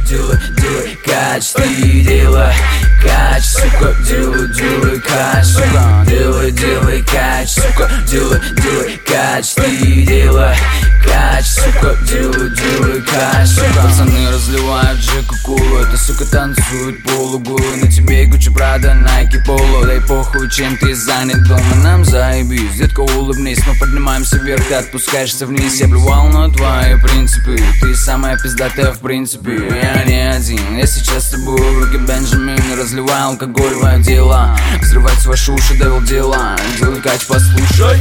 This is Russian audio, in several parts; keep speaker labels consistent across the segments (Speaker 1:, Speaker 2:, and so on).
Speaker 1: делай кач, ты делай кач, сука, делай кач, сука, делай кач, сука, делай кач, ты делай кач, сука, делай кач, сука. Пацаны разливают Джеку Колу, эта сука танцует полуголую. На тебе Гуччи, Прада, Найки, Поло. Дай похуй, чем ты занят дома, нам заебись. Детка, улыбнись, мы поднимаемся вверх, ты отпускаешься вниз. Я плевал на твои принципы, ты самая пиздатая в принципе. Я не один, я сейчас с тобой в руке Бенджамин. Разливай алкоголь в мои дела, взрывать ваши уши, довел дела. Делай кач, послушай.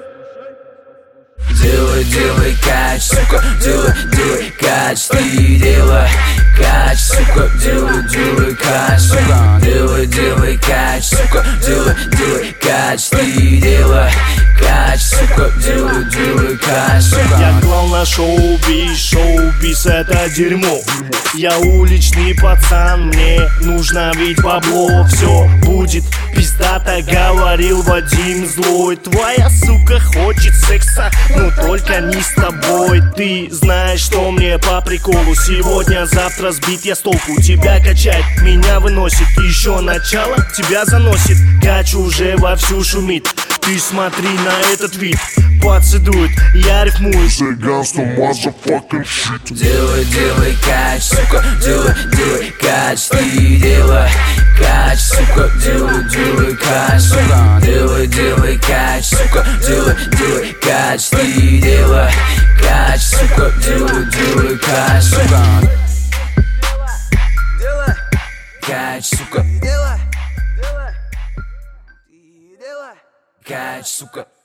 Speaker 1: Делай кач, сука, делай кач, ты делай кач, сука, делай кач, сука, делай кач, сука, делай кач, ты делай кач, сука, делай кач, сука.
Speaker 2: Я клал на шоу-биз это дерьмо. Я уличный пацан, мне нужно ведь бабло. Все будет пиздато, говорил Вадим Злой. Твоя сука хочет секса, но только не с тобой. Ты знаешь, что мне по приколу. Сегодня, завтра сбит я с толку. Тебя качает, меня выносит. Еще начало тебя заносит. Кач уже вовсю шумит. Ты смотри на этот вид, пацы дуют, я рифмую.
Speaker 1: Делай кач, сука, делай кач, ты делай кач, сука, делай кач, сука, делай кач, сука, делай кач, ты делай кач, сука, делай кач, сука. Кач, сука, кач, сука.